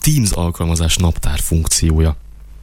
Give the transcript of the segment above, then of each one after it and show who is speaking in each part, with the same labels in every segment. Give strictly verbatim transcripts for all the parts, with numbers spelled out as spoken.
Speaker 1: Teams alkalmazás naptár funkciója.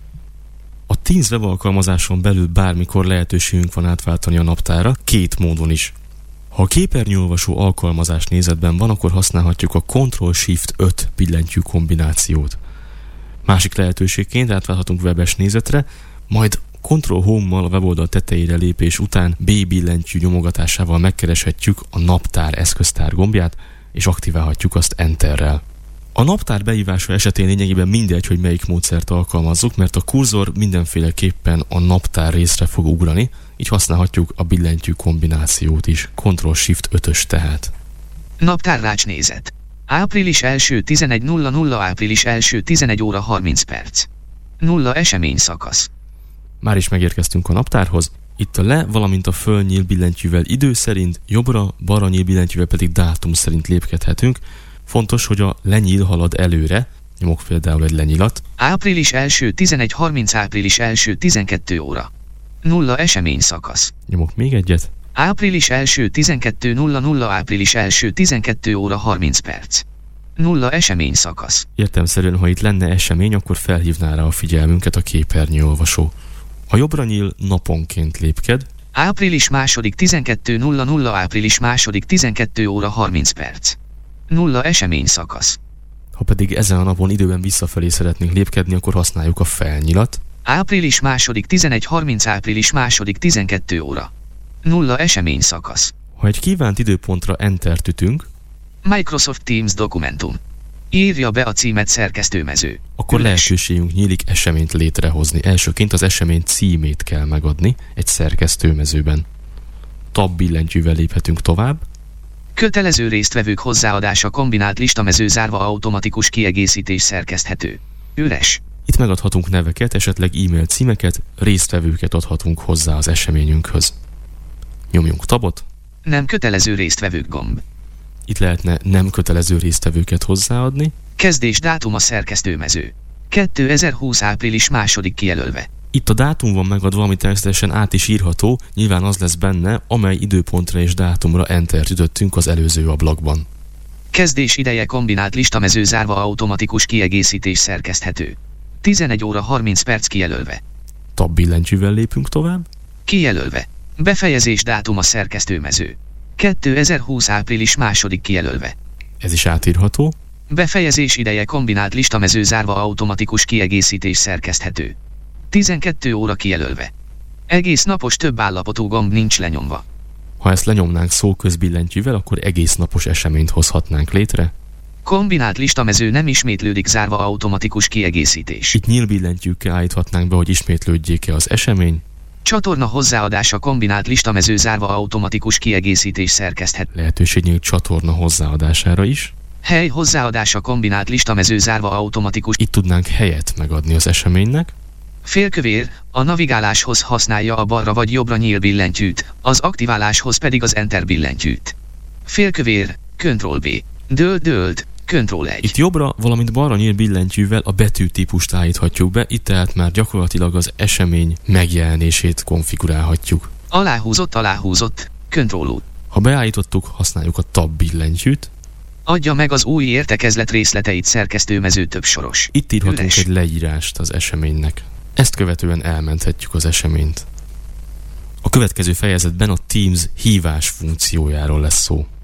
Speaker 1: A Teams web alkalmazáson belül bármikor lehetőségünk van átváltani a naptárra, két módon is. Ha a képernyőolvasó alkalmazás nézetben van, akkor használhatjuk a control shift öt billentyű kombinációt. Másik lehetőségként átválhatunk webes nézetre, majd control home-mal a weboldal tetejére lépés után B billentyű nyomogatásával megkereshetjük a naptár eszköztár gombját, és aktiválhatjuk azt Enterrel. A naptár beívása esetén lényegében mindegy, hogy melyik módszert alkalmazzuk, mert a kurzor mindenféleképpen a naptár részre fog ugrani, így használhatjuk a billentyű kombinációt is. control shift ötös tehát.
Speaker 2: Naptárrács nézet. április első tizenegy nulla nulla április első tizenegy óra harminc perc. Nulla esemény szakasz.
Speaker 1: Már is megérkeztünk a naptárhoz. Itt a le, valamint a föl nyíl billentyűvel idő szerint, jobbra, balra nyíl billentyűvel pedig dátum szerint lépkedhetünk. Fontos, hogy a lenyíl halad előre. Nyomok például egy lenyilat.
Speaker 2: április első tizenegy harminc április első tizenkettő óra. Nulla esemény szakasz.
Speaker 1: Nyomok még egyet.
Speaker 2: április első tizenkettő nulla nulla április első tizenkettő óra harminc perc. Nulla esemény szakasz.
Speaker 1: Értelemszerűen, ha itt lenne esemény, akkor felhívná rá a figyelmünket a képernyőolvasó. A jobbra nyíl naponként lépked.
Speaker 2: április második tizenkettő nulla nulla április második tizenkettő óra harminc perc. Nulla esemény szakasz.
Speaker 1: Ha pedig ezen a napon időben visszafelé szeretnénk lépkedni, akkor használjuk a felnyilat.
Speaker 2: április második tizenegy harminc április második tizenkettő óra. Nulla esemény szakasz.
Speaker 1: Ha egy kívánt időpontra Enter-t ütünk,
Speaker 2: Microsoft Teams dokumentum. Írja be a címet szerkesztőmező.
Speaker 1: Akkor
Speaker 2: Üres.
Speaker 1: lehetőségünk nyílik eseményt létrehozni. Elsőként az esemény címét kell megadni egy szerkesztőmezőben. Tab billentyűvel léphetünk tovább.
Speaker 2: Kötelező résztvevők hozzáadása kombinált listamező zárva automatikus kiegészítés szerkeszthető. Üres.
Speaker 1: Itt megadhatunk neveket, esetleg e-mail címeket, résztvevőket adhatunk hozzá az eseményünkhöz. Nyomjunk tabot.
Speaker 2: Nem kötelező résztvevők gomb.
Speaker 1: Itt lehetne nem kötelező résztvevőket hozzáadni.
Speaker 2: Kezdés dátum a szerkesztőmező. kétezer-húsz április második kijelölve.
Speaker 1: Itt a dátum van megadva, ami természetesen át is írható, nyilván az lesz benne, amely időpontra és dátumra Enter-t ütöttünk az előző ablakban.
Speaker 2: Kezdés ideje kombinált listamező zárva automatikus kiegészítés szerkeszthető. tizenegy óra harminc perc kijelölve.
Speaker 1: Tab billentyűvel lépünk tovább.
Speaker 2: Kijelölve. Befejezés dátum a szerkesztőmező. kétezer-húsz április második kijelölve.
Speaker 1: Ez is átírható.
Speaker 2: Befejezés ideje kombinált listamező zárva automatikus kiegészítés szerkeszthető. tizenkét óra kijelölve. Egész napos több állapotú gomb nincs lenyomva.
Speaker 1: Ha ezt lenyomnánk szóközbillentyűvel, akkor egész napos eseményt hozhatnánk létre.
Speaker 2: Kombinált listamező nem ismétlődik zárva automatikus kiegészítés.
Speaker 1: Itt nyíl billentyűkkel állíthatnánk be, hogy ismétlődjék-e az esemény.
Speaker 2: Csatorna hozzáadása kombinált listamező zárva automatikus kiegészítés szerkeszthet.
Speaker 1: Lehetőség nyílt csatorna hozzáadására is.
Speaker 2: Hely hozzáadása kombinált listamező zárva automatikus.
Speaker 1: Itt tudnánk helyet megadni az eseménynek.
Speaker 2: Félkövér, a navigáláshoz használja a balra vagy jobbra nyíl billentyűt, az aktiváláshoz pedig az Enter billentyűt. Félkövér, Ctrl B. Döld, döld, Ctrl egy.
Speaker 1: Itt jobbra, valamint balra nyíl billentyűvel a betűtípust állíthatjuk be, itt tehát már gyakorlatilag az esemény megjelenését konfigurálhatjuk.
Speaker 2: Aláhúzott, aláhúzott, Ctrl U.
Speaker 1: Ha beállítottuk, használjuk a Tab billentyűt.
Speaker 2: Adja meg az új értekezlet részleteit szerkesztőmező többsoros.
Speaker 1: Itt írhatunk
Speaker 2: Üres.
Speaker 1: egy leírást az eseménynek. Ezt követően elmenthetjük az eseményt. A következő fejezetben a Teams hívás funkciójáról lesz szó.